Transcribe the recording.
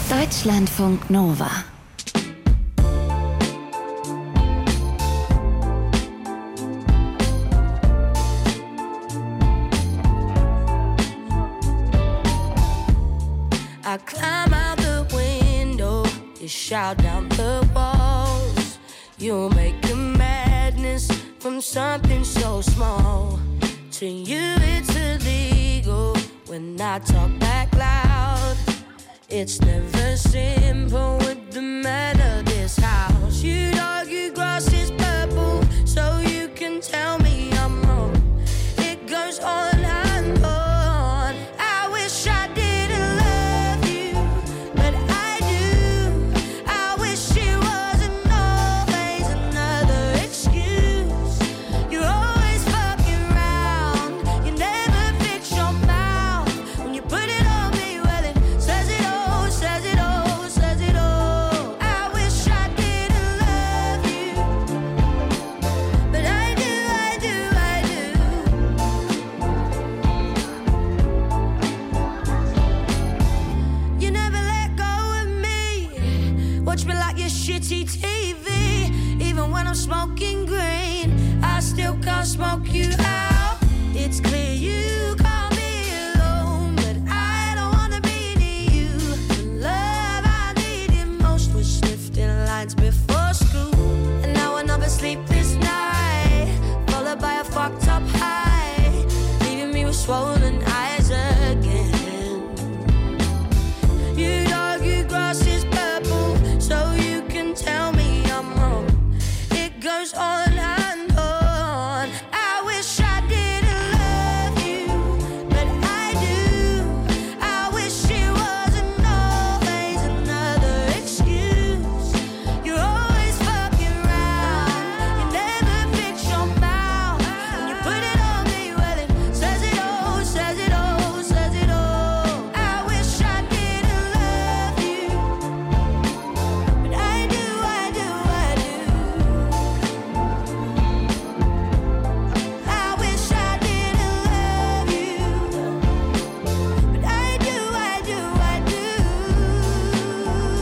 Deutschlandfunk Nova. I climb out the window, you shout down the walls. You'll make a madness from something so small. To you it's illegal when I talk back loud. It's never simple with the man of this house. You'd argue grass is purple, so you can tell me I'm wrong. It goes on and on. I wish I didn't love you, but I do. I wish it wasn't always another excuse. You're always fucking round. You never fix your mouth. When you put it on me, well it says it all, says it all, says it all. I wish I didn't love you, but I do, I do, I do. You never let go of me. Watch me like your shitty TV. Even when I'm smoking green, I still can't smoke you out.